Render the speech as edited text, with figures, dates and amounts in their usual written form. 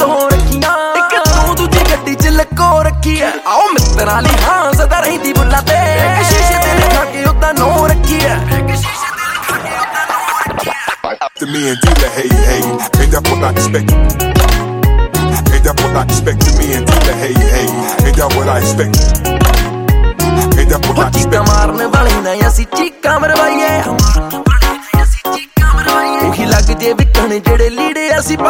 ਤੋਂ ਰੱਖੀਆਂ ਇੱਕ ਤੂੰ ਦੂਜੀ ਗੱਡੀ ਚ ਲਕੋ ਰੱਖੀ ਐ ਆਓ ਮਿੱਤਰਾਂ ਲਈ ਹਾਂ ਸਦਾ ਰਹਿੰਦੀ ਬੁੱਲਾਂ ਤੇ ਇੱਕ ਸ਼ੀਸ਼ੇ ਤੇ ਲਿਖਾ ਕੇ ਉਹਦਾ ਨਾਂ ਰੱਖੀ ਐ ਇੱਕ ਸ਼ੀਸ਼ੇ ਤੇ ਲਿਖਾ ਕੇ ਉਹਦਾ ਨਾਂ ਰੱਖੀ ਐ To me and dealer, hey, hey, ain't that what I expect? Ain't that what I expect? To me and dealer, hey, hey, ain't that what I expect? Ain't that what I expect? ਮਾਰਨ ਵਾਲੀ ਨਾ ਅਸੀਂ ਚੀਕਾਂ ਮਰਵਾਈਏ ਉਹੀ ਲੱਗ ਜੇ ਵਿਕਣ ਜਿਹੜੇ ਲੀੜੇ ਅਸੀਂ